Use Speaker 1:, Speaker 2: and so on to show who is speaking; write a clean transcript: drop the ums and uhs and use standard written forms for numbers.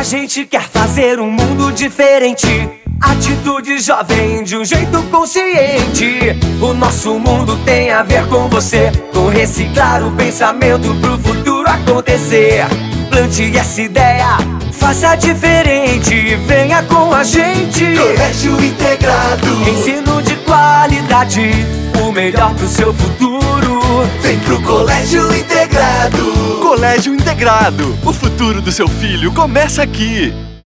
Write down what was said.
Speaker 1: gente quer fazer um mundo diferente. Atitude jovem de um jeito consciente. O nosso mundo tem a ver com você, com reciclar o pensamento pro futuro acontecer. Plante essa ideia, faça diferente, venha com a gente.
Speaker 2: Colégio Integrado,
Speaker 1: Ensino de qualidade, o melhor pro seu futuro.
Speaker 2: vem pro Colégio Integrado.
Speaker 3: Colégio Integrado, o futuro do seu filho começa aqui.